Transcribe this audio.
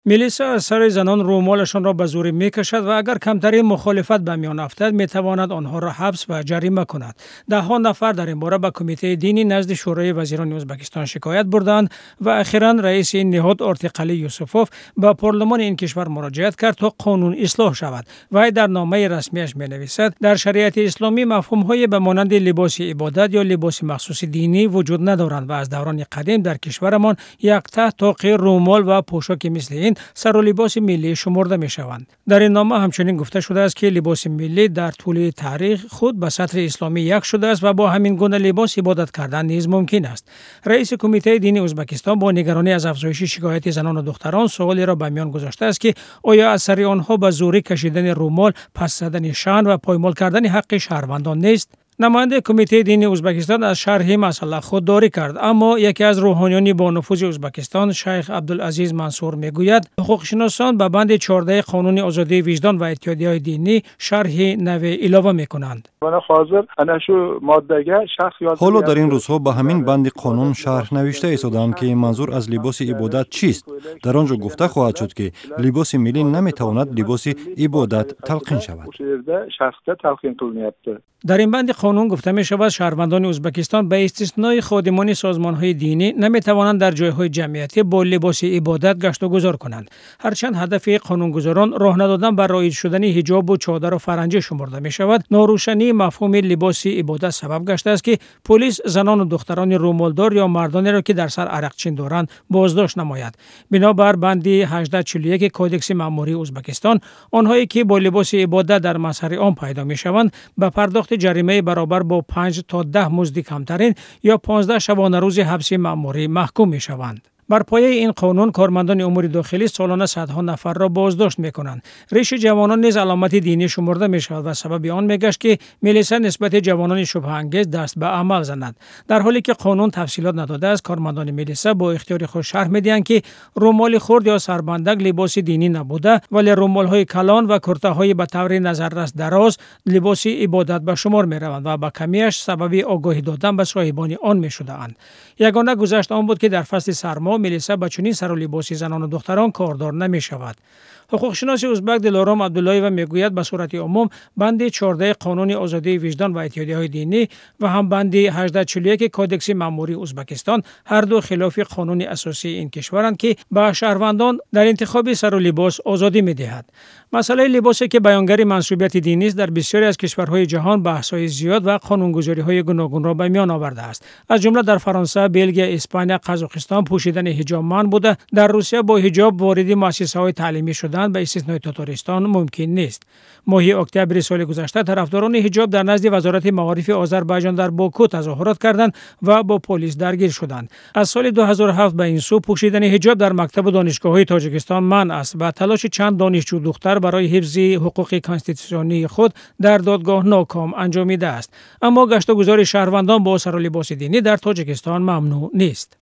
میلیسا از سر زنان رومالشان را به زور میکشد و اگر کمترین مخالفت به میان افتد میتواند آنها را حبس و جریمه کند. ده ها نفر در این باره به کمیته دینی نزد شورای وزیران ازبکستان شکایت بردند و اخیراً رئیس این نهاد ارتقلی یوسفوف به پارلمان این کشور مراجعت کرد تا قانون اصلاح شود. وی در نامه رسمیش مینویسد در شریعت اسلامی مفهوم‌های به مانند لباس عبادت یا لباس مخصوص دینی وجود ندارند و از دوران قدیم در کشورمان یک ته طاقه رومال و پوشاک مثل این سر و لباس ملی شمرده می شوند. در این نامه همچنین گفته شده است که لباس ملی در طول تاریخ خود به سطر اسلامی یک شده است و با همین گونه لباس عبادت کردن نیز ممکن است. رئیس کمیته دینی ازبکستان با نگرانی از افزایش شکایت زنان و دختران سوالی را به میان گذاشته است که آیا از سر آنها به زوری کشیدن رومال، پس زدن شأن و پایمال کردن حق شهروندان نیست؟ نماینده کمیته دینی ازبکستان از شرح مسئله خودداری کرد، اما یکی از روحانیان با نفوذ ازبکستان شیخ عبدالعزیز منصور میگوید حقوق شناسان به بند 14 قانون آزادی وجدان و اتحادیه‌های دینی شرح نوی علاوه میکنند. حالا در این روزها به همین بند قانون شرح نوشته ایستادند که منظور از لباس عبادت چیست. در آنجا گفته خواهد شد که لباس ملی نمیتواند لباس عبادت تلقین شود. در این بند قانون گفته می شود شهروندان ازبکستان به استثنای خادمان سازمان‌های دینی نمی توانند در جای‌های جمعیتی با لباس عبادت گشت و گذار کنند. هرچند هدف قانونگذاران راه ندادن بر رایج شدن حجاب و چادر و فرنگی شمرده می شود، ناروشنی مفهوم لباس عبادت سبب گشته است که پلیس زنان و دختران رومالدار یا مردانی را که در سر عرقچین دارند بازداشت نماید. بنابر بند 1841 کودکس مأموری ازبکستان، آنهایی که با لباس عبادت در مسیر عام پیدا می شوند به پرداخت جریمه برابر با 5 تا 10 مزد کمترین یا 15 شبانه روز حبس مأموری محکوم می شوند. بر پایه این قانون کارمندان امور داخلی سالانه صدها نفر را بازداشت میکنند. ریش جوانان نیز علامت دینی شمرده می شود و سبب آن میگشت که میلیسا نسبت جوانان شبه انگیز دست به عمل زند. در حالی که قانون تفصیلات نداده است، کارمندان میلیسا با اختیار خود شرح میدهند که رومال خرد یا سربندک لباس دینی نبوده، ولی رومال های کلان و کرته های به طور نظررس دراز لباس عبادت به شمار می روند و با کمیش سبب آگاهی دادن به صاحبان آن می شده‌اند. یگانه گذشت آن بود که در فصل سرما میلیسا با چنین سر و لباس زنان و دختران کاردار نمی شود. حقوق شناس ازبک دلارام عبداللهی و میگوید به صورت عموم بند 14 قانون آزادی وجدان و اتحادیه‌های دینی و هم بند 1841 کودکس مأموری ازبکستان هر دو خلاف قانون اساسی این کشورند که به شهروندان در انتخاب سر و لباس آزادی می‌دهد. مسئله لباسی که بیانگر منسوبیت دینی است در بسیاری از کشورهای جهان بحث‌های زیاد و قانونگذاری‌های گوناگون را به میان آورده است. از جمله در فرانسه، بلژیک، اسپانیا، قزاقستان پوشیدن حجاب ممنوع بوده. در روسیه با حجاب وارد مؤسسه‌های تعلیمی شدن به استثنای تاتارستان ممکن نیست. ماه اکتبر سال گذشته طرفداران حجاب در نزد وزارت معارف آذربایجان در باکو تظاهرات کردند و با پلیس درگیر شدند. از سال 2007 به این سو پوشیدن حجاب در مکتب و دانشگاه‌های تاجیکستان منع است و تلاش چند دانشجو دختر برای حفظ حقوق کانستیتوسیونی خود در دادگاه ناکام انجامیده است. اما گشت و گذار شهروندان با سر و لباس دینی در تاجیکستان ممنوع نیست.